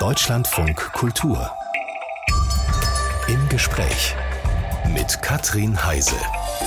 Deutschlandfunk Kultur. Im Gespräch mit Katrin Heise.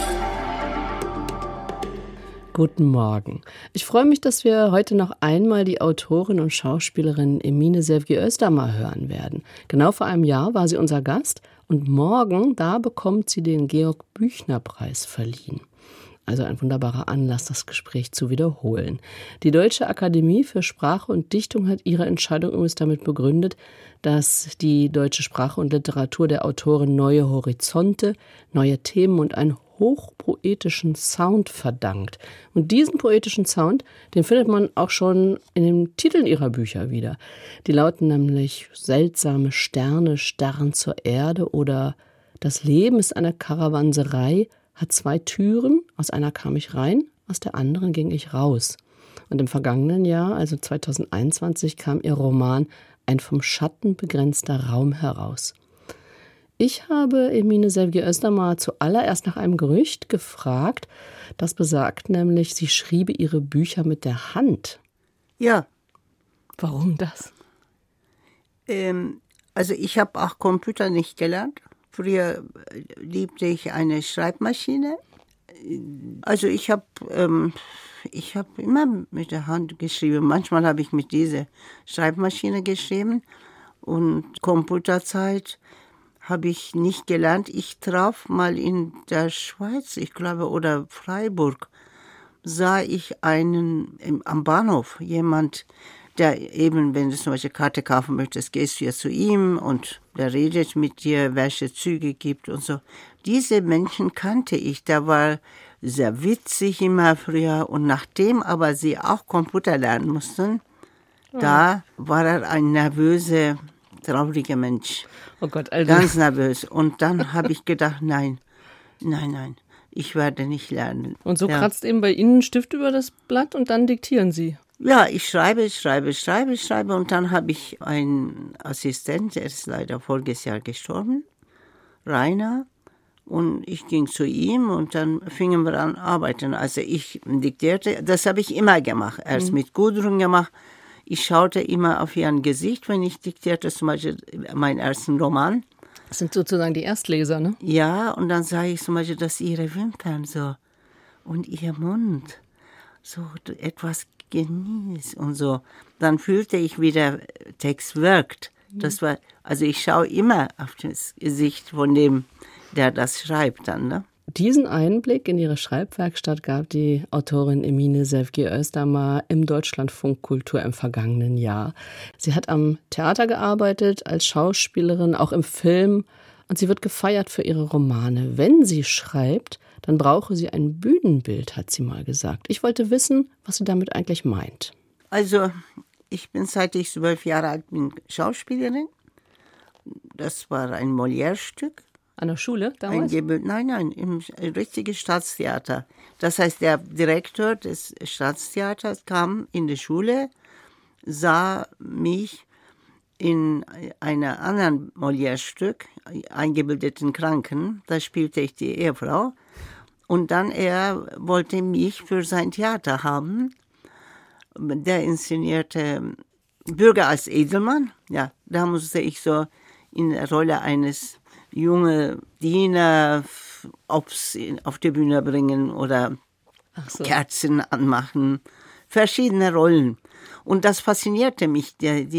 Guten Morgen. Ich freue mich, dass wir heute noch einmal die Autorin und Schauspielerin Emine Sevgi Özdamar hören werden. Genau vor einem Jahr war sie unser Gast und morgen, da bekommt sie den Georg-Büchner-Preis verliehen. Also ein wunderbarer Anlass, das Gespräch zu wiederholen. Die Deutsche Akademie für Sprache und Dichtung hat ihre Entscheidung übrigens damit begründet, dass die deutsche Sprache und Literatur der Autorin neue Horizonte, neue Themen und einen hochpoetischen Sound verdankt. Und diesen poetischen Sound, den findet man auch schon in den Titeln ihrer Bücher wieder. Die lauten nämlich Seltsame Sterne starren zur Erde oder Das Leben ist eine Karawanserei, hat zwei Türen, aus einer kam ich rein, aus der anderen ging ich raus. Und im vergangenen Jahr, also 2021, kam ihr Roman Ein vom Schatten begrenzter Raum heraus. Ich habe Emine Sevgi Özdamar zuallererst nach einem Gerücht gefragt, das besagt nämlich, sie schriebe ihre Bücher mit der Hand. Ja. Warum das? Also ich habe auch Computer nicht gelernt. Früher liebte ich eine Schreibmaschine. Also ich habe immer mit der Hand geschrieben. Manchmal habe ich mit dieser Schreibmaschine geschrieben. Und Computerzeit habe ich nicht gelernt. Ich traf mal in der Schweiz, ich glaube, oder Freiburg, sah ich am Bahnhof jemand, der eben, wenn du zum Beispiel Karte kaufen möchtest, gehst du ja zu ihm und der redet mit dir, welche Züge gibt und so. Diese Menschen kannte ich, der war sehr witzig immer früher und nachdem aber sie auch Computer lernen mussten, da war er ein nervöser, trauriger Mensch. Oh Gott, also. Ganz nervös. Und dann habe ich gedacht, nein, ich werde nicht lernen. Und so kratzt eben bei Ihnen ein Stift über das Blatt und dann diktieren Sie. Ja, ich schreibe und dann habe ich einen Assistent, der ist leider voriges Jahr gestorben, Rainer, und ich ging zu ihm und dann fingen wir an arbeiten. Also ich diktierte, das habe ich immer gemacht, erst mit Gudrun gemacht. Ich schaute immer auf ihren Gesicht, wenn ich diktierte, zum Beispiel meinen ersten Roman. Das sind sozusagen die Erstleser, ne? Ja, und dann sah ich zum Beispiel, dass ihre Wimpern so und ihr Mund so etwas genießt und so. Dann fühlte ich, wie der Text wirkt. Das war, also ich schaue immer auf das Gesicht von dem, der das schreibt dann, ne? Diesen Einblick in ihre Schreibwerkstatt gab die Autorin Emine Sevgi Özdamar im Deutschlandfunk Kultur im vergangenen Jahr. Sie hat am Theater gearbeitet, als Schauspielerin, auch im Film, und sie wird gefeiert für ihre Romane. Wenn sie schreibt, dann brauche sie ein Bühnenbild, hat sie mal gesagt. Ich wollte wissen, was sie damit eigentlich meint. Also, ich bin, seit ich 12 Jahre alt bin, Schauspielerin. Das war ein Molière-Stück. An der Schule damals? Nein, im richtigen Staatstheater. Das heißt, der Direktor des Staatstheaters kam in die Schule, sah mich in einem anderen Molière-Stück, Eingebildeten Kranken, da spielte ich die Ehefrau. Und dann er wollte mich für sein Theater haben. Der inszenierte Bürger als Edelmann. Ja, da musste ich so in der Rolle eines junge Diener auf die Bühne bringen oder Kerzen anmachen. Verschiedene Rollen. Und das faszinierte mich,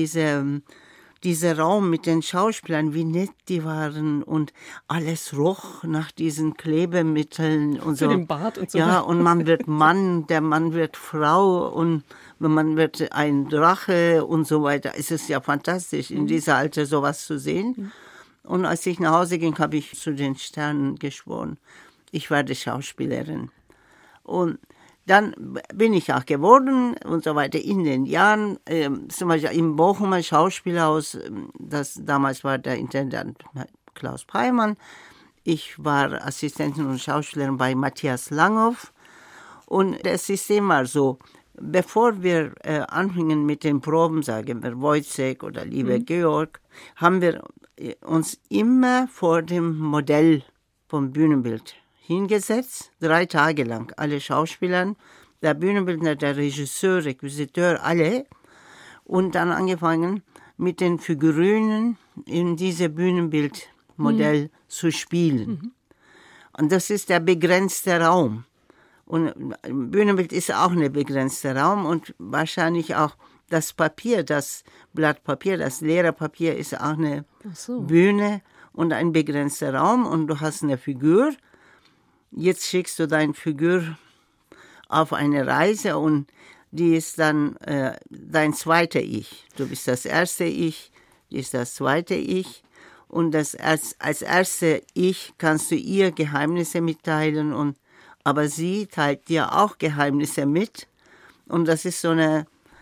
dieser Raum mit den Schauspielern, wie nett die waren und alles roch nach diesen Klebemitteln und so. Für den Bart und so. Ja, und man wird Mann, der Mann wird Frau und man wird ein Drache und so weiter. Es ist ja fantastisch, in dieser Alter sowas zu sehen. Und als ich nach Hause ging, habe ich zu den Sternen geschworen, ich werde Schauspielerin. Und dann bin ich auch geworden und so weiter in den Jahren. Zum Beispiel im Bochumer Schauspielhaus, damals war der Intendant Klaus Peimann. Ich war Assistentin und Schauspielerin bei Matthias Langhoff. Und das System war so, bevor wir anfingen mit den Proben, sagen wir Wojciech oder Lieber Georg, haben wir uns immer vor dem Modell vom Bühnenbild hingesetzt, 3 Tage lang, alle Schauspieler, der Bühnenbildner, der Regisseur, Requisiteur, alle. Und dann angefangen, mit den Figurinen in diesem Bühnenbildmodell zu spielen. Und das ist der begrenzte Raum. Und Bühnenbild ist auch ein begrenzter Raum und wahrscheinlich auch das Papier, das Blatt Papier, das leere Papier ist auch eine Bühne und ein begrenzter Raum und du hast eine Figur. Jetzt schickst du deine Figur auf eine Reise und die ist dann dein zweiter Ich. Du bist das erste Ich, die ist das zweite Ich. Und als erste Ich kannst du ihr Geheimnisse mitteilen, aber sie teilt dir auch Geheimnisse mit. Und das ist so eine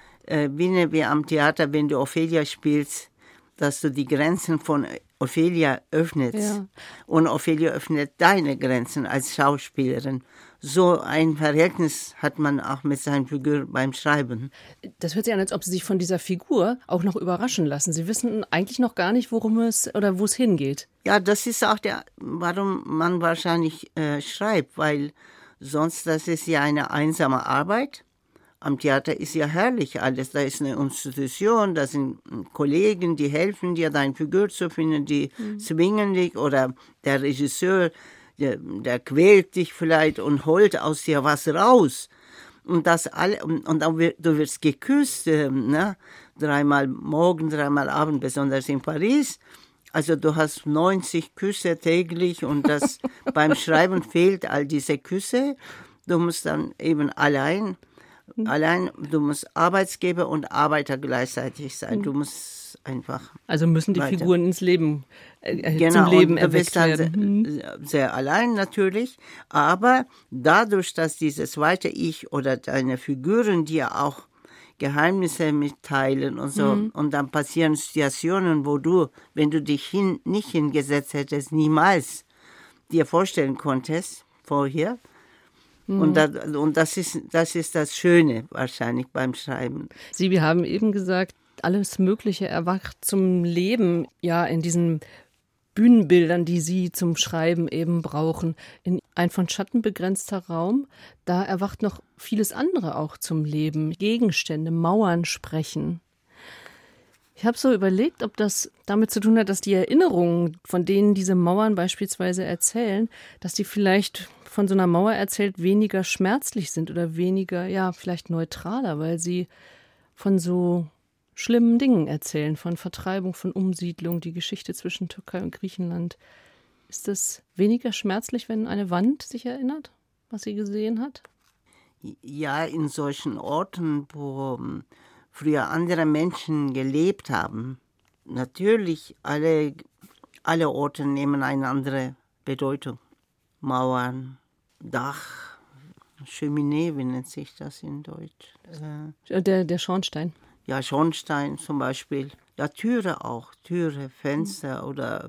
wie am Theater, wenn du Ophelia spielst, dass du die Grenzen von Ophelia öffnest. Ja. Und Ophelia öffnet deine Grenzen als Schauspielerin. So ein Verhältnis hat man auch mit seiner Figur beim Schreiben. Das hört sich an, als ob Sie sich von dieser Figur auch noch überraschen lassen. Sie wissen eigentlich noch gar nicht, worum es oder wo es hingeht. Ja, das ist auch warum man wahrscheinlich schreibt, weil sonst das ist ja eine einsame Arbeit. Am Theater ist ja herrlich alles. Da ist eine Institution, da sind Kollegen, die helfen dir, deine Figur zu finden, die zwingen dich oder der Regisseur, der quält dich vielleicht und holt aus dir was raus. Und das alle, und dann du wirst geküsst, ne? 3-mal morgen, 3-mal Abend, besonders in Paris. Also du hast 90 Küsse täglich und das beim Schreiben fehlt all diese Küsse. Du musst dann eben allein, du musst Arbeitsgeber und Arbeiter gleichzeitig sein. Du musst einfach. Also müssen die Figuren ins Leben, genau, zum Leben und erweckt werden. Du bist dann sehr allein natürlich, aber dadurch, dass dieses zweite Ich oder deine Figuren dir auch Geheimnisse mitteilen und so, und dann passieren Situationen, wo du, wenn du dich nicht hingesetzt hättest, niemals dir vorstellen konntest vorher. Und das ist das Schöne wahrscheinlich beim Schreiben. Sie haben eben gesagt, alles Mögliche erwacht zum Leben, ja, in diesen Bühnenbildern, die Sie zum Schreiben eben brauchen. In ein von Schatten begrenzter Raum, da erwacht noch vieles andere auch zum Leben. Gegenstände, Mauern sprechen. Ich habe so überlegt, ob das damit zu tun hat, dass die Erinnerungen, von denen diese Mauern beispielsweise erzählen, dass die vielleicht von so einer Mauer erzählt weniger schmerzlich sind oder weniger, ja, vielleicht neutraler, weil sie von so schlimmen Dingen erzählen, von Vertreibung, von Umsiedlung, die Geschichte zwischen Türkei und Griechenland. Ist es weniger schmerzlich, wenn eine Wand sich erinnert, was sie gesehen hat? Ja, in solchen Orten, wo früher andere Menschen gelebt haben. Natürlich, alle Orte nehmen eine andere Bedeutung. Mauern, Dach, Cheminée, wie nennt sich das in Deutsch? Der Schornstein. Ja, Schornstein zum Beispiel. Ja, Türe auch. Türe, Fenster oder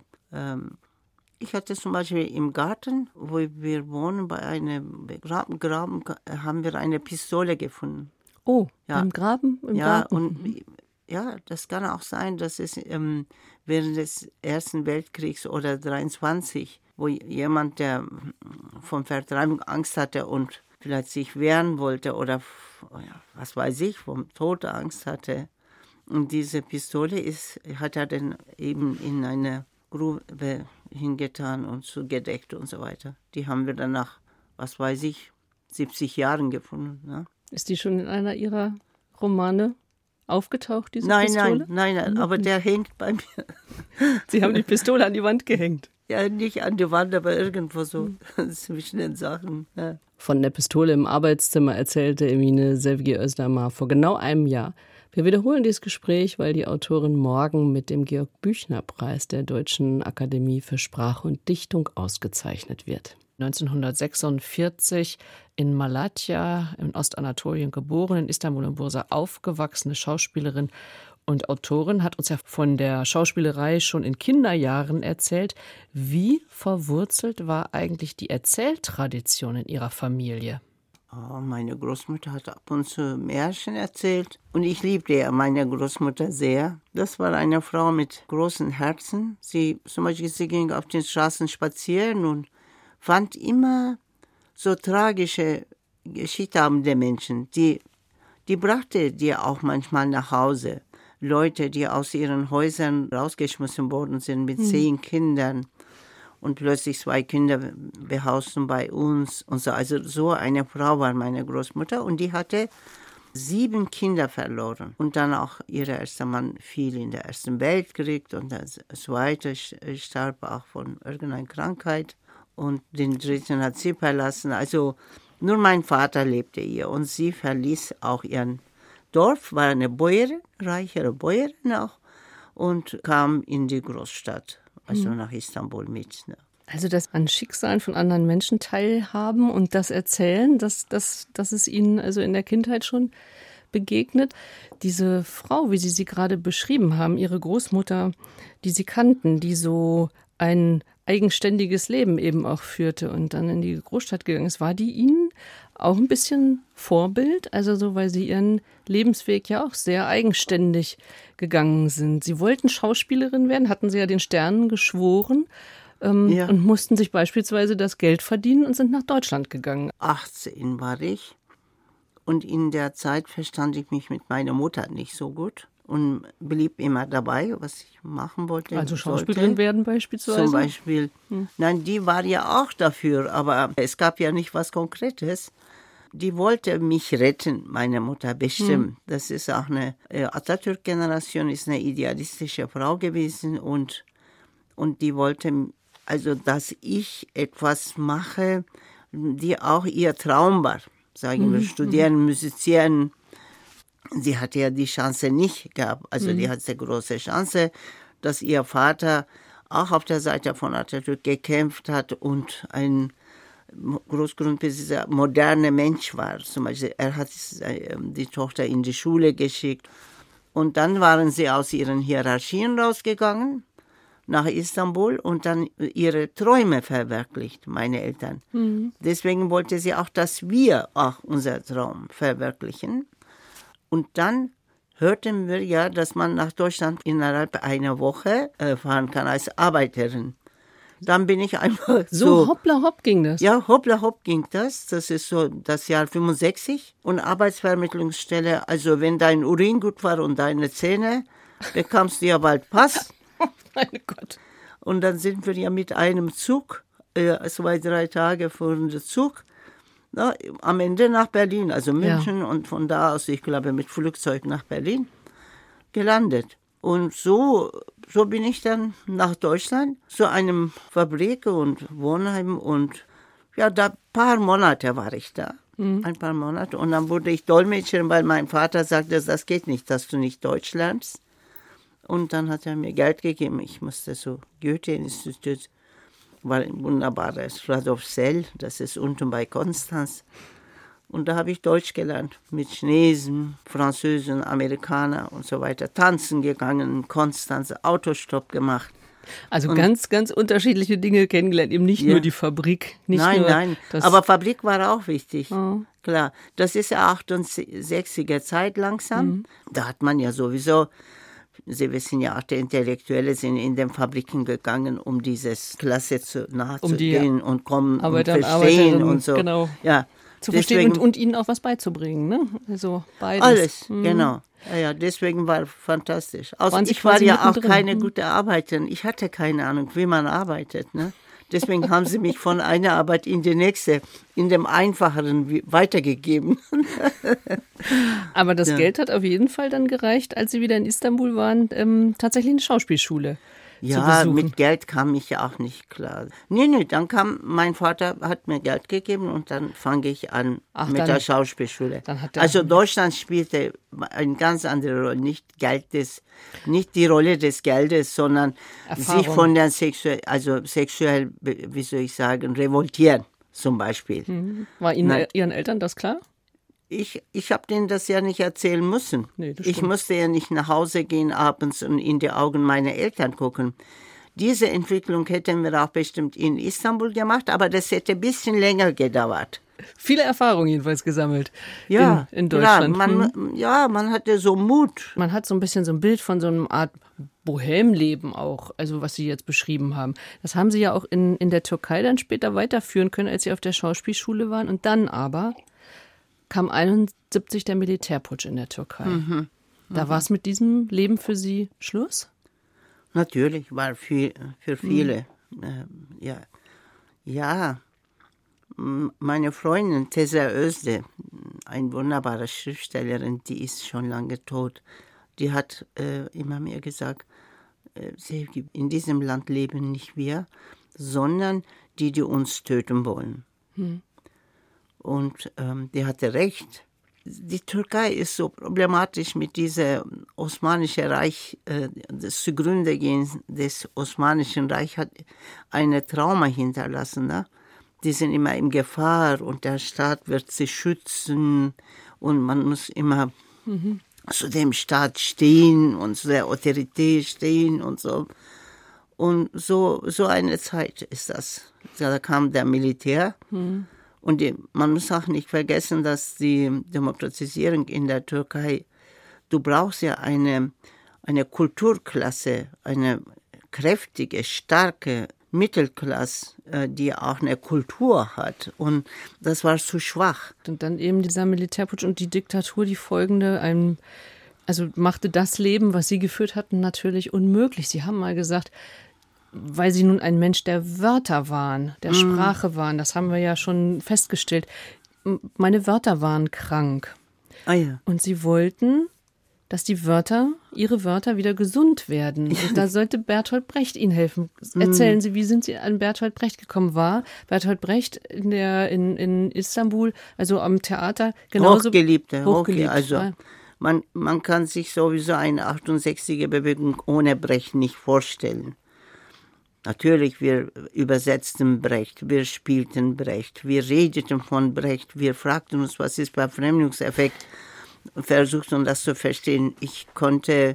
ich hatte zum Beispiel im Garten, wo wir wohnen, bei einem Graben haben wir eine Pistole gefunden. Oh, ja. Im Graben? Im Garten. Und ja, das kann auch sein, dass es während des Ersten Weltkriegs oder 1923, wo jemand, der von Vertreibung Angst hatte und vielleicht sich wehren wollte oder was weiß ich, vom Tod Angst hatte. Und diese Pistole hat er dann eben in eine Grube hingetan und zugedeckt und so weiter. Die haben wir dann nach, was weiß ich, 70 Jahren gefunden. Ne? Ist die schon in einer Ihrer Romane aufgetaucht, diese Pistole? Nein, aber der hängt bei mir. Sie haben die Pistole an die Wand gehängt? Ja, nicht an die Wand, aber irgendwo so zwischen den Sachen. Ja. Von der Pistole im Arbeitszimmer erzählte Emine Sevgi Özdamar vor genau einem Jahr. Wir wiederholen dieses Gespräch, weil die Autorin morgen mit dem Georg-Büchner-Preis der Deutschen Akademie für Sprache und Dichtung ausgezeichnet wird. 1946 in Malatya in Ostanatolien geboren, in Istanbul und Bursa aufgewachsene Schauspielerin und Autorin hat uns ja von der Schauspielerei schon in Kinderjahren erzählt. Wie verwurzelt war eigentlich die Erzähltradition in ihrer Familie? Oh, meine Großmutter hat ab und zu Märchen erzählt und ich liebte ja meine Großmutter sehr. Das war eine Frau mit großem Herzen. Sie ging auf den Straßen spazieren und fand immer so tragische Geschichten der Menschen. Die brachte dir auch manchmal nach Hause. Leute, die aus ihren Häusern rausgeschmissen worden sind mit 10 Kindern. Und plötzlich 2 Kinder behausten bei uns und so. Also so eine Frau war meine Großmutter und die hatte 7 Kinder verloren. Und dann auch ihr erster Mann fiel in der Ersten Weltkrieg und der zweite starb auch von irgendeiner Krankheit. Und den dritten hat sie verlassen. Also nur mein Vater lebte hier und sie verließ auch ihren Dorf, war eine Bäuerin, reichere Bäuerin auch und kam in die Großstadt. Also nach Istanbul mit. Ne? Also das an Schicksalen von anderen Menschen teilhaben und das erzählen, das ist Ihnen also in der Kindheit schon begegnet. Diese Frau, wie Sie sie gerade beschrieben haben, Ihre Großmutter, die Sie kannten, die so ein eigenständiges Leben eben auch führte und dann in die Großstadt gegangen ist, war die Ihnen auch ein bisschen Vorbild? Also so, weil Sie Ihren Lebensweg ja auch sehr eigenständig gegangen sind. Sie wollten Schauspielerin werden, hatten Sie ja den Sternen geschworen und mussten sich beispielsweise das Geld verdienen und sind nach Deutschland gegangen. 18 war ich und in der Zeit verstand ich mich mit meiner Mutter nicht so gut. Und blieb immer dabei, was ich machen wollte. Also Schauspielerin werden beispielsweise? Zum Beispiel. Nein, die war ja auch dafür, aber es gab ja nicht was Konkretes. Die wollte mich retten, meine Mutter, bestimmt. Das ist auch eine Atatürk-Generation, ist eine idealistische Frau gewesen und die wollte, also dass ich etwas mache, die auch ihr Traum war. Sagen wir, studieren, musizieren. Sie hatte ja die Chance nicht gehabt. Also die hatte eine große Chance, dass ihr Vater auch auf der Seite von Atatürk gekämpft hat und ein Großgrundbesitzer, moderner Mensch war. Zum Beispiel, er hat die Tochter in die Schule geschickt. Und dann waren sie aus ihren Hierarchien rausgegangen nach Istanbul und dann ihre Träume verwirklicht, meine Eltern. Deswegen wollte sie auch, dass wir auch unseren Traum verwirklichen. Und dann hörten wir ja, dass man nach Deutschland innerhalb einer Woche fahren kann als Arbeiterin. Dann bin ich einfach so hoppla hopp ging das? Ja, hoppla hopp ging das. Das ist so das Jahr 65. Und Arbeitsvermittlungsstelle, also wenn dein Urin gut war und deine Zähne, bekamst du ja bald Pass. Mein Gott. Und dann sind wir ja mit einem Zug, 2-3 Tage fuhren der Zug, na, am Ende nach Berlin, also München und von da aus, ich glaube, mit Flugzeug nach Berlin gelandet. Und so bin ich dann nach Deutschland zu einem Fabrik und Wohnheim und ja, da ein paar Monate war ich da. Ein paar Monate und dann wurde ich Dolmetscherin, weil mein Vater sagte, das geht nicht, dass du nicht Deutsch lernst. Und dann hat er mir Geld gegeben. Ich musste so Goethe-Institut, war ein wunderbares Radolfzell, das ist unten bei Konstanz. Und da habe ich Deutsch gelernt, mit Chinesen, Französen, Amerikanern und so weiter. Tanzen gegangen in Konstanz, Autostopp gemacht. Also ganz, ganz unterschiedliche Dinge kennengelernt, eben nicht nur die Fabrik. Nein, aber Fabrik war auch wichtig. Oh. Klar, das ist ja 68er Zeit langsam. Da hat man ja sowieso, Sie wissen ja auch, die Intellektuelle sind in den Fabriken gegangen, um dieses Klasse nachzugehen und kommen und verstehen und so. Genau. Ja. Zu verstehen und ihnen auch was beizubringen, ne? Also beides. Alles, genau. Ja, deswegen war fantastisch. Ich war ja auch keine gute Arbeiterin. Ich hatte keine Ahnung, wie man arbeitet, ne? Deswegen haben sie mich von einer Arbeit in die nächste, in dem Einfacheren weitergegeben. Aber das Geld hat auf jeden Fall dann gereicht, als Sie wieder in Istanbul waren, tatsächlich eine Schauspielschule zu besuchen. Mit Geld kam ich ja auch nicht klar. Nee, dann kam, mein Vater hat mir Geld gegeben und dann fange ich an mit der Schauspielschule. Also Deutschland spielte eine ganz andere Rolle, nicht die Rolle des Geldes, sondern Erfahrung. Sich von der sexuell, wie soll ich sagen, revoltieren zum Beispiel. War Ihnen Ihren Eltern das klar? Ich habe denen das ja nicht erzählen müssen. Nee, ich musste ja nicht nach Hause gehen abends und in die Augen meiner Eltern gucken. Diese Entwicklung hätten wir auch bestimmt in Istanbul gemacht, aber das hätte ein bisschen länger gedauert. Viele Erfahrungen jedenfalls gesammelt in Deutschland. Klar, man hatte so Mut. Man hat so ein bisschen so ein Bild von so einer Art Bohemleben auch, also was Sie jetzt beschrieben haben. Das haben Sie ja auch in der Türkei dann später weiterführen können, als Sie auf der Schauspielschule waren. Und dann aber kam 71 der Militärputsch in der Türkei. Da war es mit diesem Leben für Sie Schluss? Natürlich, war für viele. Ja, meine Freundin Tessa Özde, eine wunderbare Schriftstellerin, die ist schon lange tot, die hat immer mir gesagt, in diesem Land leben nicht wir, sondern die uns töten wollen. Und die hatte recht. Die Türkei ist so problematisch mit diesem Osmanischen Reich. Das Zugrundegehen des Osmanischen Reichs hat eine Trauma hinterlassen. Ne? Die sind immer in Gefahr und der Staat wird sie schützen und man muss immer zu dem Staat stehen und zu der Autorität stehen und so. Und so eine Zeit ist das. Da kam der Militär. Und man muss auch nicht vergessen, dass die Demokratisierung in der Türkei, du brauchst ja eine Kulturklasse, eine kräftige, starke Mittelklasse, die auch eine Kultur hat. Und das war zu schwach. Und dann eben dieser Militärputsch und die Diktatur, die folgende, also machte das Leben, was Sie geführt hatten, natürlich unmöglich. Sie haben mal gesagt, weil Sie nun ein Mensch der Wörter waren, der Sprache waren, das haben wir ja schon festgestellt. Meine Wörter waren krank. Ah ja. Und Sie wollten, dass Ihre Wörter wieder gesund werden. Und da sollte Bertolt Brecht Ihnen helfen. Erzählen Sie, wie sind Sie an Bertolt Brecht gekommen? War Bertolt Brecht in Istanbul, also am Theater, genauso hochgeliebt. Also man kann sich sowieso eine 68er-Bewegung ohne Brecht nicht vorstellen. Natürlich, wir übersetzten Brecht, wir spielten Brecht, wir redeten von Brecht, wir fragten uns, was ist Verfremdungseffekt, versuchten das zu verstehen. Ich konnte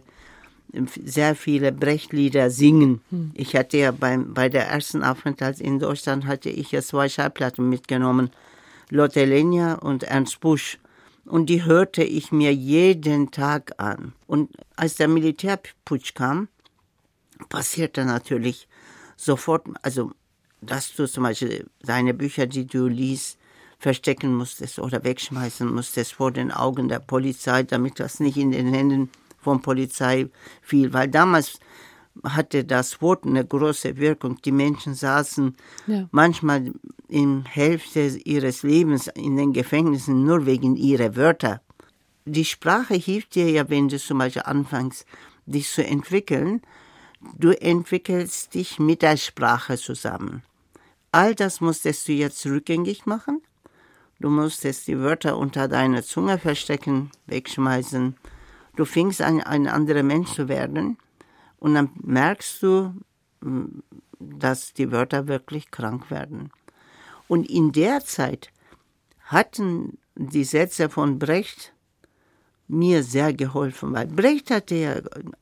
sehr viele Brecht-Lieder singen. Ich hatte ja bei der ersten Aufenthalt in Deutschland hatte ich ja 2 Schallplatten mitgenommen, Lotte Lenya und Ernst Busch. Und die hörte ich mir jeden Tag an. Und als der Militärputsch kam, passierte natürlich sofort, also dass du zum Beispiel deine Bücher, die du liest, verstecken musstest oder wegschmeißen musstest vor den Augen der Polizei, damit das nicht in den Händen von Polizei fiel. Weil damals hatte das Wort eine große Wirkung. Die Menschen saßen manchmal in Hälfte ihres Lebens in den Gefängnissen nur wegen ihrer Wörter. Die Sprache hilft dir ja, wenn du zum Beispiel anfängst, dich zu entwickeln. Du entwickelst dich mit der Sprache zusammen. All das musstest du jetzt rückgängig machen. Du musstest die Wörter unter deiner Zunge verstecken, wegschmeißen. Du fingst an, ein anderer Mensch zu werden. Und dann merkst du, dass die Wörter wirklich krank werden. Und in der Zeit hatten die Sätze von Brecht mir sehr geholfen, weil Brecht hatte ja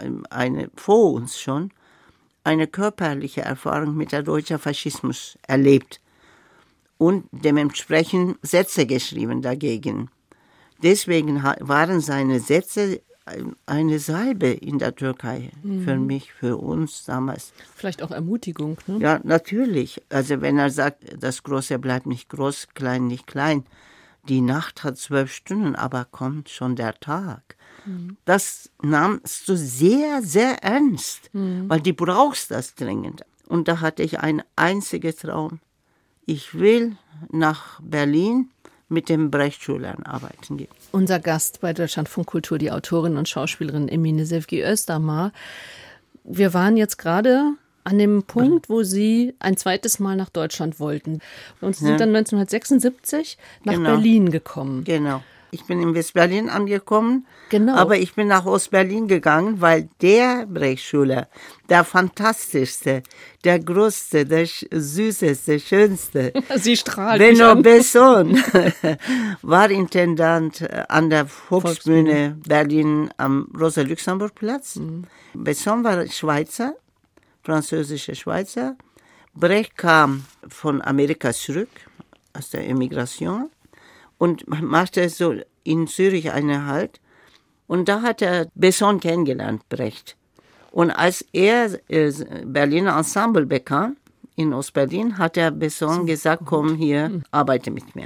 vor uns schon eine körperliche Erfahrung mit der deutschen Faschismus erlebt und dementsprechend Sätze geschrieben dagegen. Deswegen waren seine Sätze eine Salbe in der Türkei, für mich, für uns damals. Vielleicht auch Ermutigung, ne? Ja, natürlich. Also wenn er sagt, das Große bleibt nicht groß, klein nicht klein. Die Nacht hat 12 Stunden, aber kommt schon der Tag. Das nahmst du sehr, sehr ernst, weil du brauchst das dringend. Und da hatte ich einen einzigen Traum. Ich will nach Berlin mit den Brecht-Schülern arbeiten gehen. Unser Gast bei Deutschlandfunk Kultur, die Autorin und Schauspielerin Emine Sevgi Özdamar. Wir waren jetzt gerade an dem Punkt, wo Sie ein zweites Mal nach Deutschland wollten. Und Sie sind dann 1976 nach Berlin gekommen. Genau. Ich bin in West-Berlin angekommen, genau. Aber ich bin nach Ost-Berlin gegangen, weil der Brecht-Schüler, der fantastischste, der größte, der süßeste, schönste, Sie strahlt Benno Besson, war Intendant an der Volksbühne Berlin am Rosa-Luxemburg-Platz. Besson war Schweizer, französischer Schweizer. Brecht kam von Amerika zurück, aus der Emigration. Und machte so in Zürich einen Halt. Und da hat er Besson kennengelernt, Brecht. Und als er Berliner Ensemble bekam, in Ostberlin, hat er Besson gesagt, komm hier, arbeite mit mir.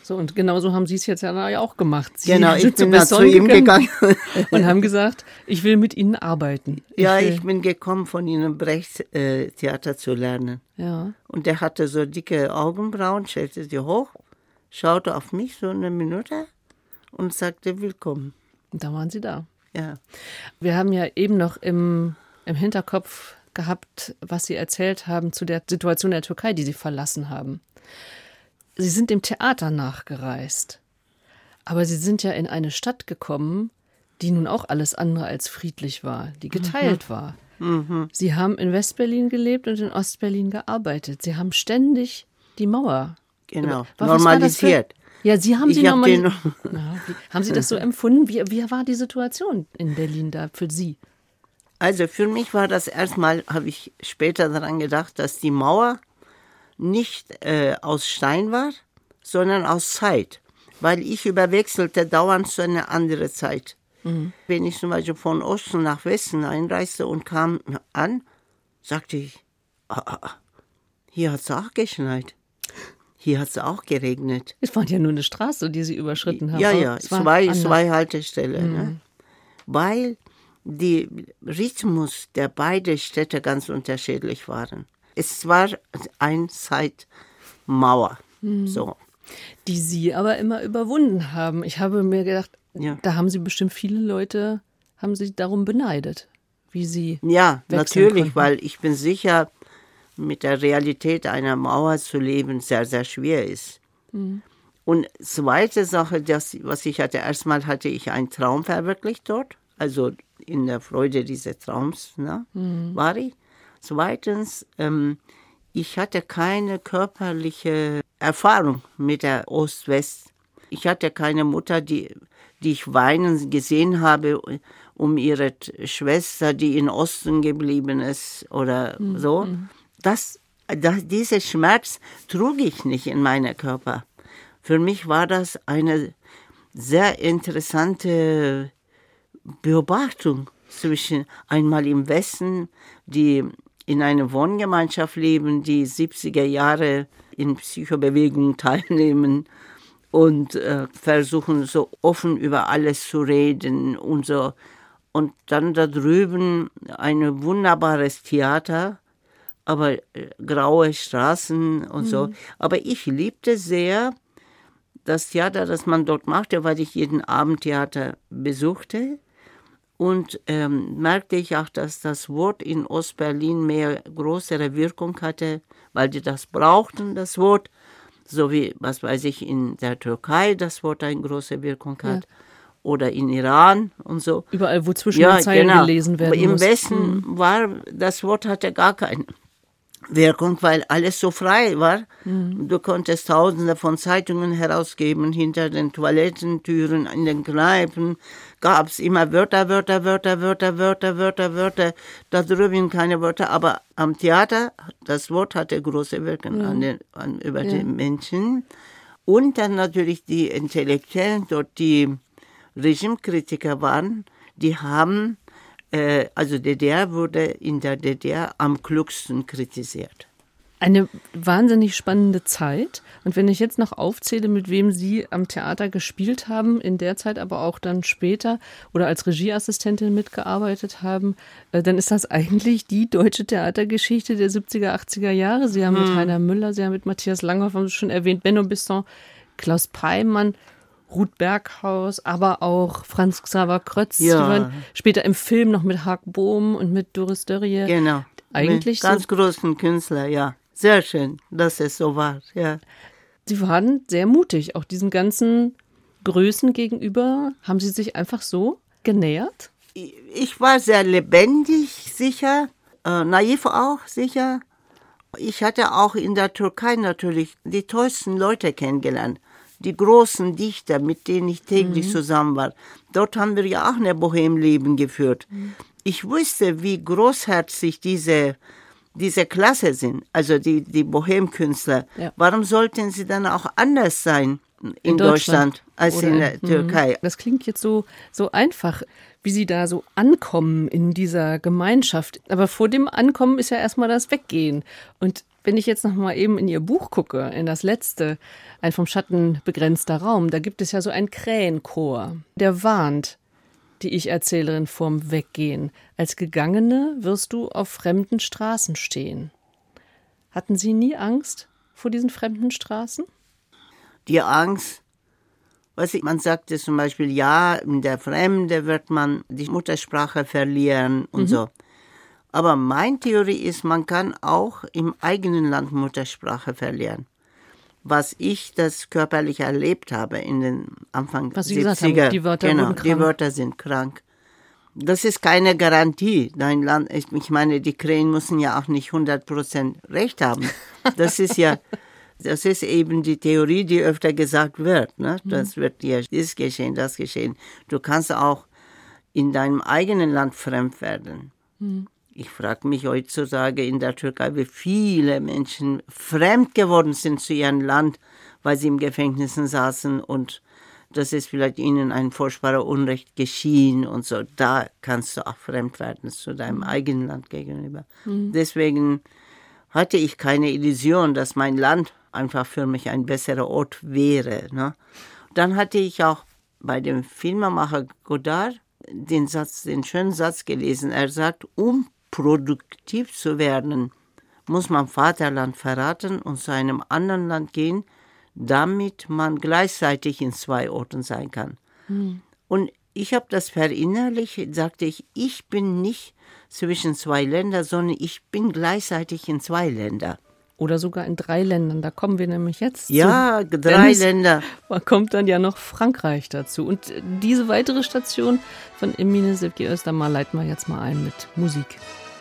So, und genauso haben Sie es jetzt ja auch gemacht. Sie Genau, ich sind bin da zu ihm gegangen. Und haben gesagt, ich will mit Ihnen arbeiten. Ich bin gekommen, von Ihnen Brecht-Theater zu lernen. Ja. Und der hatte so dicke Augenbrauen, stellte sie hoch, schaute auf mich so eine Minute und sagte, willkommen. Und da waren Sie da. Ja. Wir haben ja eben noch im Hinterkopf gehabt, was Sie erzählt haben zu der Situation in der Türkei, die Sie verlassen haben. Sie sind dem Theater nachgereist. Aber Sie sind ja in eine Stadt gekommen, die nun auch alles andere als friedlich war, die geteilt war. Mhm. Sie haben in Westberlin gelebt und in Ostberlin gearbeitet. Sie haben ständig die Mauer normalisiert. Ja, Sie haben sie normalisiert. Haben Sie das so empfunden? Wie war die Situation in Berlin da für Sie? Also für mich war das erstmal, habe ich später daran gedacht, dass die Mauer nicht aus Stein war, sondern aus Zeit. Weil ich überwechselte dauernd zu einer anderen Zeit. Mhm. Wenn ich zum Beispiel von Osten nach Westen einreiste und kam an, sagte ich, hier hat es auch geschneit. Hier hat es auch geregnet. Es war ja nur eine Straße, die Sie überschritten haben. Ja, zwei Haltestellen. Mhm. Ne? Weil die Rhythmus der beiden Städte ganz unterschiedlich waren. Es war eine Zeitmauer, so. Die Sie aber immer überwunden haben. Ich habe mir gedacht, da haben Sie bestimmt viele Leute, haben Sie darum beneidet, wie Sie natürlich, konnten. Weil ich bin sicher, mit der Realität einer Mauer zu leben sehr, sehr schwer ist. Mhm. Und zweite Sache, was ich hatte, erstmal hatte ich einen Traum verwirklicht dort, also in der Freude dieses Traums war ich. Zweitens, ich hatte keine körperliche Erfahrung mit der Ost-West. Ich hatte keine Mutter, die ich weinen gesehen habe, um ihre Schwester, die im Osten geblieben ist oder so. Dieser Schmerz trug ich nicht in meinem Körper. Für mich war das eine sehr interessante Beobachtung zwischen einmal im Westen, die in einer Wohngemeinschaft leben, die 70er Jahre in Psychobewegungen teilnehmen und versuchen so offen über alles zu reden und so. Und dann da drüben ein wunderbares Theater, aber graue Straßen und so. Aber ich liebte sehr das Theater, das man dort machte, weil ich jeden Abend Theater besuchte. Und merkte ich auch, dass das Wort in Ostberlin mehr größere Wirkung hatte, weil die das brauchten, das Wort. So wie, was weiß ich, in der Türkei das Wort eine große Wirkung hat. Ja. Oder in Iran und so. Überall, wo zwischen den Zeilen gelesen werden muss. Im Westen war, das Wort hatte gar keine Wirkung, weil alles so frei war. Du konntest Tausende von Zeitungen herausgeben, hinter den Toilettentüren, in den Kneipen gab es immer Wörter. Da drüben keine Wörter, aber am Theater, das Wort hatte große Wirkung über die Menschen. Und dann natürlich die Intellektuellen dort, die Regimekritiker waren, die haben also DDR wurde in der DDR am klügsten kritisiert. Eine wahnsinnig spannende Zeit. Und wenn ich jetzt noch aufzähle, mit wem Sie am Theater gespielt haben, in der Zeit aber auch dann später oder als Regieassistentin mitgearbeitet haben, dann ist das eigentlich die deutsche Theatergeschichte der 70er, 80er Jahre. Sie haben mit Heiner Müller, Sie haben mit Matthias Langhoff, haben Sie schon erwähnt, Benno Bisson, Klaus Peimann, Ruth Berghaus, aber auch Franz Xaver Krötz, die waren später im Film noch mit Haag Bohm und mit Doris Dörrie. Genau, eigentlich mit ganz großen Künstler, ja. Sehr schön, dass es so war, ja. Sie waren sehr mutig, auch diesen ganzen Größen gegenüber. Haben Sie sich einfach so genähert? Ich war sehr lebendig, sicher, naiv auch, sicher. Ich hatte auch in der Türkei natürlich die tollsten Leute kennengelernt. Die großen Dichter, mit denen ich täglich zusammen war. Dort haben wir ja auch ein Bohemleben geführt. Ich wusste, wie großherzig diese Klasse sind, also die Bohemkünstler. Ja. Warum sollten sie dann auch anders sein in Deutschland als in der Türkei? Das klingt jetzt so einfach, wie Sie da so ankommen in dieser Gemeinschaft. Aber vor dem Ankommen ist ja erstmal das Weggehen. Und Wenn ich jetzt noch mal eben in Ihr Buch gucke, in das letzte, ein vom Schatten begrenzter Raum, da gibt es ja so einen Krähenchor, der warnt die Ich-Erzählerin vorm Weggehen. Als Gegangene wirst du auf fremden Straßen stehen. Hatten Sie nie Angst vor diesen fremden Straßen? Die Angst, man sagte zum Beispiel, ja, in der Fremde wird man die Muttersprache verlieren und so. Aber meine Theorie ist, man kann auch im eigenen Land Muttersprache verlieren. Was ich das körperlich erlebt habe in den Anfang was Sie 70er. Gesagt haben, die Wörter wurden krank. Die Wörter sind krank. Das ist keine Garantie. Dein Land, ich meine, die Krähen müssen ja auch nicht 100% Recht haben. Das ist eben die Theorie, die öfter gesagt wird. Ne? Das wird dir dies geschehen, das geschehen. Du kannst auch in deinem eigenen Land fremd werden. Ich frage mich heutzutage in der Türkei, wie viele Menschen fremd geworden sind zu ihrem Land, weil sie im Gefängnis saßen und das ist vielleicht ihnen ein furchtbarer Unrecht geschehen und so. Da kannst du auch fremd werden zu deinem eigenen Land gegenüber. Deswegen hatte ich keine Illusion, dass mein Land einfach für mich ein besserer Ort wäre. Ne? Dann hatte ich auch bei dem Filmemacher Godard den schönen Satz gelesen. Er sagt, produktiv zu werden, muss man Vaterland verraten und zu einem anderen Land gehen, damit man gleichzeitig in 2 Orten sein kann. Und ich habe das verinnerlicht, sagte ich bin nicht zwischen 2 Ländern, sondern ich bin gleichzeitig in 2 Ländern. Oder sogar in 3 Ländern, da kommen wir nämlich jetzt ja, zu. Ja, 3 Länder. Da kommt dann ja noch Frankreich dazu. Und diese weitere Station von Emine Sevgi Özdamar leiten wir jetzt mal ein mit Musik.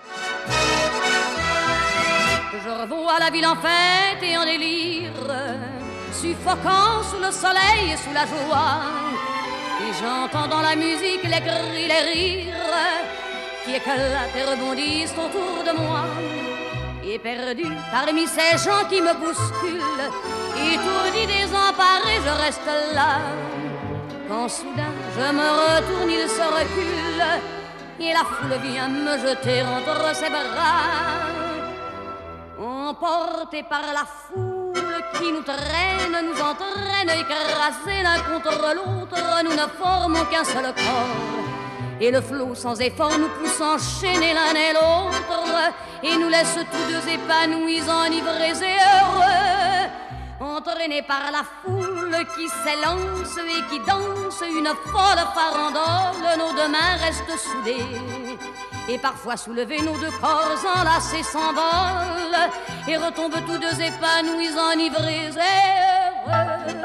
Je revois la ville en fête et en délire, suffocant sous le soleil et sous la joie. Et j'entends dans la musique les cris, les rires qui éclatent et rebondissent autour de moi. Et perdu parmi ces gens qui me bousculent, étourdi, désemparé, je reste là. Quand soudain je me retourne, il se recule et la foule vient me jeter entre ses bras. Emportés par la foule qui nous traîne, nous entraîne, écrasés l'un contre l'autre, nous ne formons qu'un seul corps. Et le flot sans effort nous pousse enchaîner l'un et l'autre et nous laisse tous deux épanouis, enivrés et heureux. Entraînés par la foule qui s'élance et qui danse une folle farandole, nos 2 mains restent soudées. Et parfois soulevés, nos 2 corps enlacés s'envolent et retombent tous deux épanouis, enivrés et heureux.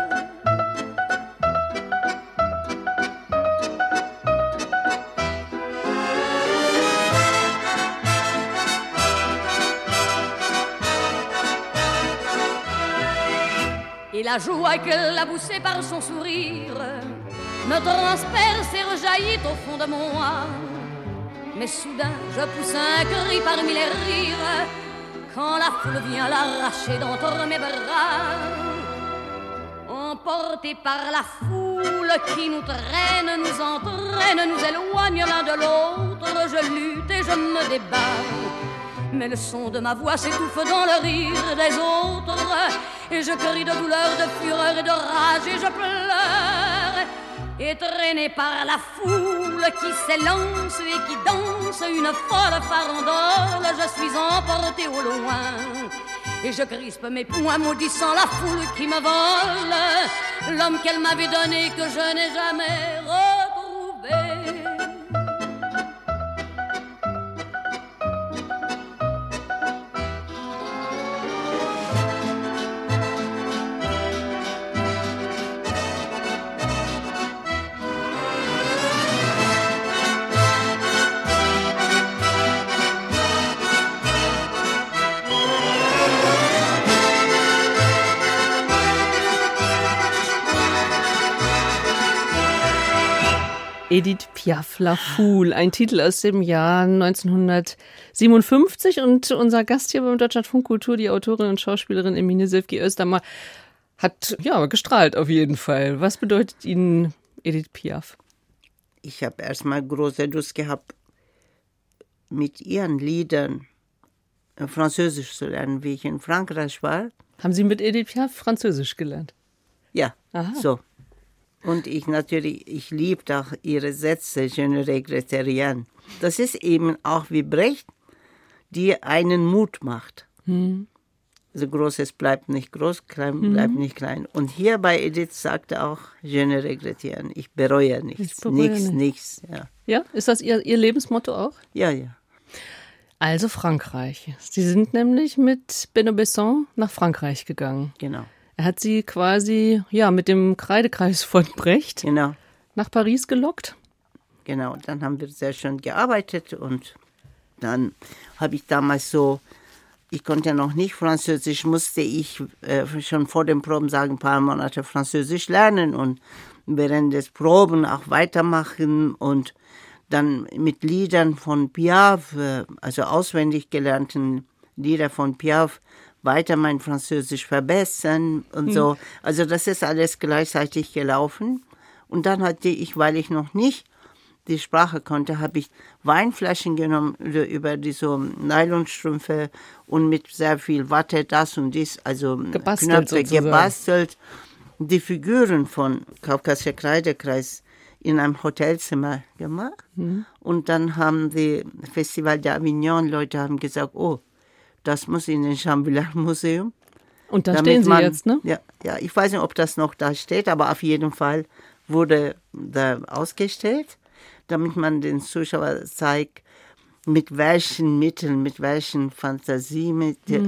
Et la joie qu'elle a poussée par son sourire me transperce et rejaillit au fond de moi. Mais soudain je pousse un cri parmi les rires quand la foule vient l'arracher d'entre mes bras. Emportés par la foule qui nous traîne, nous entraîne, nous éloigne l'un de l'autre, je lutte et je me débat. Mais le son de ma voix s'étouffe dans le rire des autres et je crie de douleur, de fureur et de rage et je pleure. Et traîné par la foule qui s'élance et qui danse une folle farandole, je suis emporté au loin et je crispe mes poings maudissant la foule qui me vole l'homme qu'elle m'avait donné que je n'ai jamais retrouvé. Edith Piaf, La Foule, ein Titel aus dem Jahr 1957 und unser Gast hier beim Deutschlandfunk Kultur, die Autorin und Schauspielerin Emine Sevgi Özdamar, hat ja gestrahlt auf jeden Fall. Was bedeutet Ihnen Edith Piaf? Ich habe erstmal große Lust gehabt, mit ihren Liedern Französisch zu lernen, wie ich in Frankreich war. Haben Sie mit Edith Piaf Französisch gelernt? Ja, Aha. so. Und ich liebe auch ihre Sätze, je ne regrette rien. Das ist eben auch wie Brecht, die einen Mut macht. Also Großes bleibt nicht groß, klein bleibt nicht klein. Und hier bei Edith sagte auch, je ne regrette rien, ich bereue nichts. Nichts. Ja. Ja, ist das Ihr Lebensmotto auch? Ja. Also Frankreich. Sie sind nämlich mit Benno Besson nach Frankreich gegangen. Genau. Er hat Sie quasi mit dem Kreidekreis von Brecht nach Paris gelockt. Genau, dann haben wir sehr schön gearbeitet und dann habe ich damals ich konnte noch nicht Französisch, musste ich schon vor den Proben sagen, ein paar Monate Französisch lernen und während des Proben auch weitermachen und dann mit Liedern von Piaf, also auswendig gelernten Lieder von Piaf, weiter mein Französisch verbessern und so. Also das ist alles gleichzeitig gelaufen. Und dann hatte ich, weil ich noch nicht die Sprache konnte, habe ich Weinflaschen genommen über diese Nylonstrümpfe und mit sehr viel Watte das und dies, also Knöpfe gebastelt. Die Figuren von Kaukasischer Kreidekreis in einem Hotelzimmer gemacht. Und dann haben die Festival d'Avignon-Leute haben gesagt, oh, das muss in den Chambillard-Museum. Und da stehen Sie jetzt, ne? Ja, ich weiß nicht, ob das noch da steht, aber auf jeden Fall wurde da ausgestellt, damit man den Zuschauer zeigt, mit welchen Mitteln, mit welchen Fantasien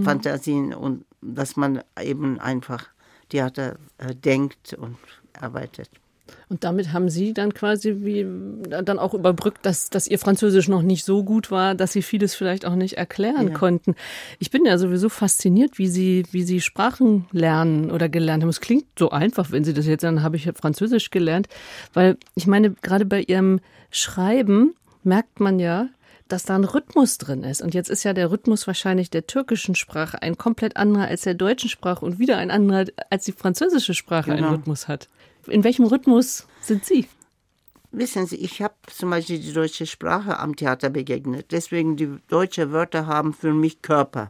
und dass man eben einfach Theater denkt und arbeitet. Und damit haben Sie dann quasi dann auch überbrückt, dass Ihr Französisch noch nicht so gut war, dass Sie vieles vielleicht auch nicht erklären konnten. Ich bin ja sowieso fasziniert, wie Sie Sprachen lernen oder gelernt haben. Es klingt so einfach, wenn Sie das jetzt sagen, habe ich Französisch gelernt. Weil ich meine, gerade bei Ihrem Schreiben merkt man ja, dass da ein Rhythmus drin ist. Und jetzt ist ja der Rhythmus wahrscheinlich der türkischen Sprache ein komplett anderer als der deutschen Sprache und wieder ein anderer als die französische Sprache einen Rhythmus hat. In welchem Rhythmus sind Sie? Wissen Sie, ich habe zum Beispiel die deutsche Sprache am Theater begegnet. Deswegen die deutschen Wörter haben für mich Körper.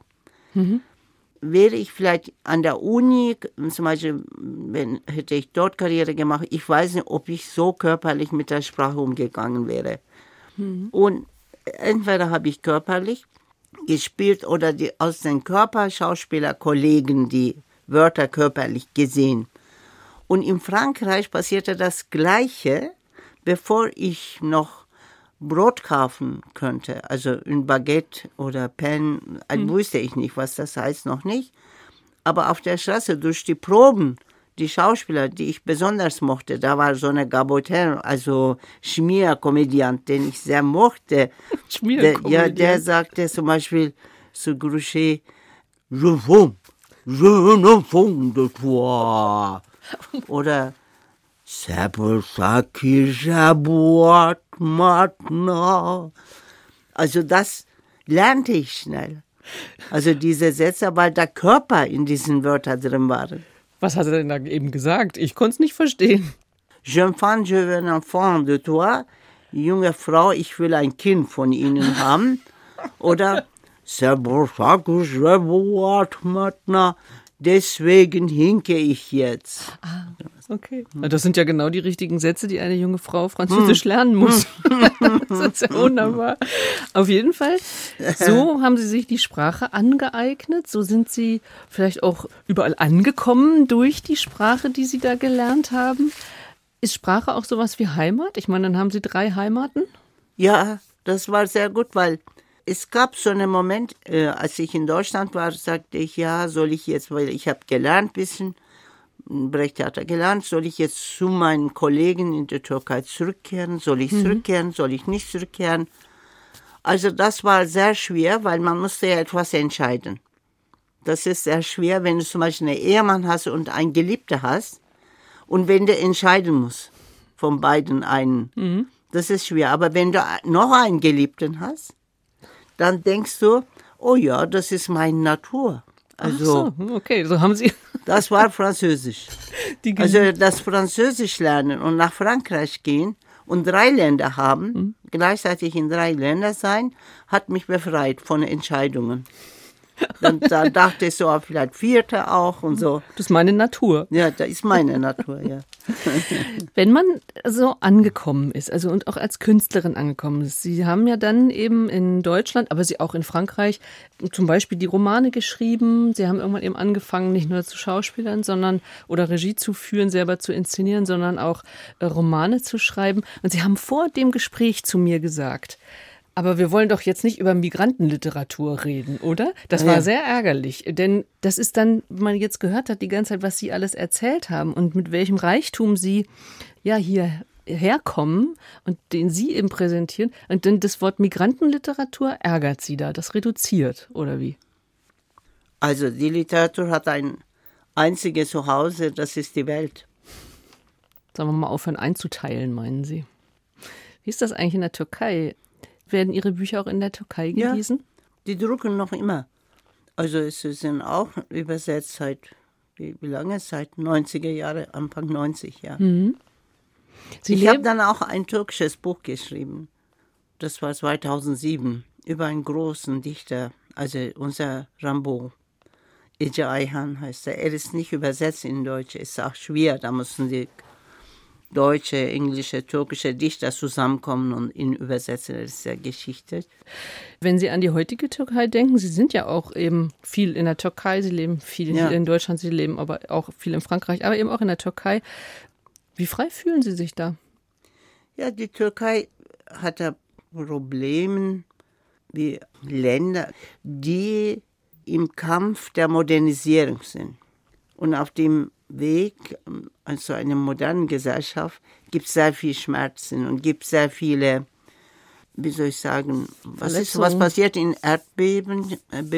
Wäre ich vielleicht an der Uni, zum Beispiel, hätte ich dort Karriere gemacht, ich weiß nicht, ob ich so körperlich mit der Sprache umgegangen wäre. Und entweder habe ich körperlich gespielt oder aus den Schauspielerkollegen die Wörter körperlich gesehen. Und in Frankreich passierte das Gleiche, bevor ich noch Brot kaufen könnte. Also ein Baguette oder Pen, wusste ich nicht, was das heißt, noch nicht. Aber auf der Straße durch die Proben, die Schauspieler, die ich besonders mochte, da war so eine Gabotin, also Schmierkomödiant, den ich sehr mochte. Der sagte zum Beispiel zu Grouchet, je ne fond de toi. Oder c'est pour ça que j'aboie maintenant. Also das lernte ich schnell. Also diese Sätze, weil der Körper in diesen Wörtern drin war. Was hat er denn da eben gesagt? Ich konnte es nicht verstehen. Jeune femme, je veux un enfant de toi. Junge Frau, ich will ein Kind von Ihnen haben. Oder c'est pour ça que j'aboie maintenant. Deswegen hinke ich jetzt. Okay. Das sind ja genau die richtigen Sätze, die eine junge Frau Französisch lernen muss. Das ist ja wunderbar. Auf jeden Fall, so haben Sie sich die Sprache angeeignet. So sind Sie vielleicht auch überall angekommen durch die Sprache, die Sie da gelernt haben. Ist Sprache auch sowas wie Heimat? Ich meine, dann haben Sie 3 Heimaten? Ja, das war sehr gut, weil es gab so einen Moment, als ich in Deutschland war, sagte ich, ja, soll ich jetzt, weil ich habe gelernt ein bisschen, Brecht-Theater gelernt, soll ich jetzt zu meinen Kollegen in der Türkei zurückkehren? Soll ich zurückkehren? Soll ich nicht zurückkehren? Also das war sehr schwer, weil man musste ja etwas entscheiden. Das ist sehr schwer, wenn du zum Beispiel einen Ehemann hast und einen Geliebten hast und wenn du entscheiden musst, von beiden einen. Das ist schwer. Aber wenn du noch einen Geliebten hast, dann denkst du, oh ja, das ist meine Natur. Also, ach so, okay, so haben Sie... Das war Französisch. Also das Französisch lernen und nach Frankreich gehen und 3 Länder haben, gleichzeitig in 3 Ländern sein, hat mich befreit von Entscheidungen. Dann dachte ich so, vielleicht 4. auch und so. Das ist meine Natur. Ja, das ist meine Natur, ja. Wenn man so angekommen ist, also und auch als Künstlerin angekommen ist, Sie haben ja dann eben in Deutschland, aber Sie auch in Frankreich zum Beispiel die Romane geschrieben. Sie haben irgendwann eben angefangen, nicht nur zu Schauspielern, sondern oder Regie zu führen, selber zu inszenieren, sondern auch Romane zu schreiben. Und Sie haben vor dem Gespräch zu mir gesagt, aber wir wollen doch jetzt nicht über Migrantenliteratur reden, oder? Das war sehr ärgerlich, denn das ist dann, wenn man jetzt gehört hat die ganze Zeit, was Sie alles erzählt haben und mit welchem Reichtum Sie ja hier herkommen und den Sie eben präsentieren. Und dann das Wort Migrantenliteratur ärgert Sie da, das reduziert, oder wie? Also die Literatur hat ein einziges Zuhause, das ist die Welt. Sollen wir mal aufhören einzuteilen, meinen Sie? Wie ist das eigentlich in der Türkei? Werden Ihre Bücher auch in der Türkei gelesen? Ja, die drucken noch immer. Also es sind auch übersetzt seit, wie lange? Seit 90er Jahre, Anfang 90, ja. Mhm. Ich habe dann auch ein türkisches Buch geschrieben. Das war 2007, über einen großen Dichter, also unser Rambo. Ece Ayhan heißt er. Er ist nicht übersetzt in Deutsch, ist auch schwer. Da müssen die deutsche, englische, türkische Dichter zusammenkommen und ihn übersetzen. Das ist ja Geschichte. Wenn Sie an die heutige Türkei denken, Sie sind ja auch eben viel in der Türkei, Sie leben viel in Deutschland, Sie leben aber auch viel in Frankreich, aber eben auch in der Türkei. Wie frei fühlen Sie sich da? Ja, die Türkei hat ja Probleme wie Länder, die im Kampf der Modernisierung sind. Und auf dem Weg, also einer modernen Gesellschaft, gibt es sehr viel Schmerzen und gibt sehr viele, wie soll ich sagen, was passiert in Erdbeben?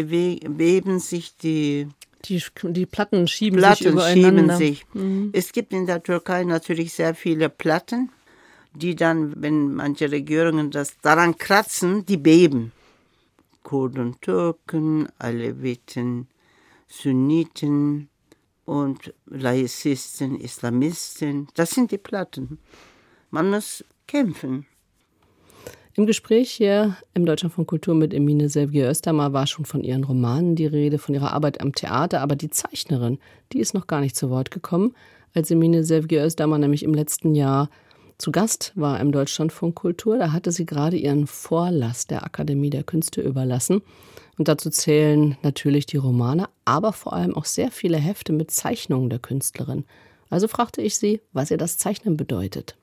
Beben sich die Platten schieben sich übereinander. Es gibt in der Türkei natürlich sehr viele Platten, die dann, wenn manche Regierungen das daran kratzen, die beben. Kurden, Türken, Aleviten, Sunniten und Laizisten, Islamisten. Das sind die Platten. Man muss kämpfen. Im Gespräch hier im Deutschlandfunk Kultur mit Emine Sevgi Özdamar war schon von ihren Romanen die Rede, von ihrer Arbeit am Theater. Aber die Zeichnerin, die ist noch gar nicht zu Wort gekommen, als Emine Sevgi Özdamar nämlich im letzten Jahr zu Gast war im Deutschlandfunk Kultur. Da hatte sie gerade ihren Vorlass der Akademie der Künste überlassen. Und dazu zählen natürlich die Romane, aber vor allem auch sehr viele Hefte mit Zeichnungen der Künstlerin. Also fragte ich sie, was ihr das Zeichnen bedeutet.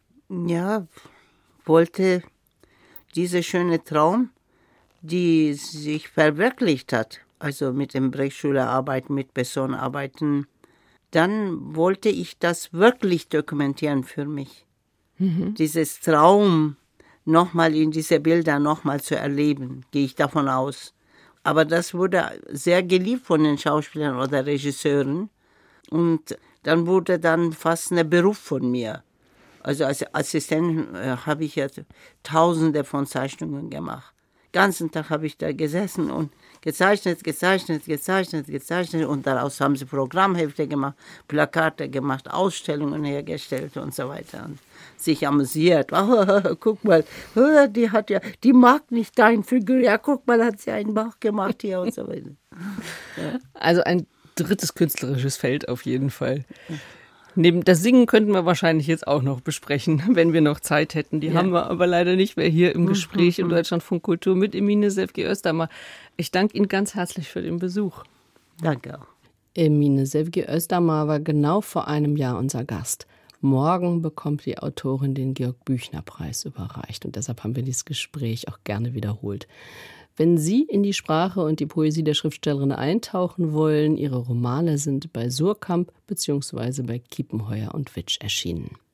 Ja, wollte dieser schöne Traum, die sich verwirklicht hat, also mit dem Brechschule arbeiten, mit Besson arbeiten, dann wollte ich das wirklich dokumentieren für mich. Dieses Traum nochmal in diese Bilder nochmal zu erleben, gehe ich davon aus. Aber das wurde sehr geliebt von den Schauspielern oder Regisseuren und dann wurde dann fast ein Beruf von mir. Also als Assistent habe ich ja Tausende von Zeichnungen gemacht. Den ganzen Tag habe ich da gesessen und gezeichnet und daraus haben sie Programmhefte gemacht, Plakate gemacht, Ausstellungen hergestellt und so weiter und sich amüsiert. Oh, guck mal, die mag nicht dein Figur, ja guck mal, hat sie einen Bach gemacht hier und so weiter. Ja. Also ein drittes künstlerisches Feld auf jeden Fall. Neben das Singen könnten wir wahrscheinlich jetzt auch noch besprechen, wenn wir noch Zeit hätten. Die haben wir aber leider nicht mehr hier im Gespräch im Deutschlandfunk Kultur mit Emine Sevgi Özdamar. Ich danke Ihnen ganz herzlich für den Besuch. Danke auch. Emine Sevgi Özdamar war genau vor einem Jahr unser Gast. Morgen bekommt die Autorin den Georg-Büchner-Preis überreicht und deshalb haben wir dieses Gespräch auch gerne wiederholt. Wenn Sie in die Sprache und die Poesie der Schriftstellerin eintauchen wollen, ihre Romane sind bei Suhrkamp bzw. bei Kiepenheuer und Witsch erschienen.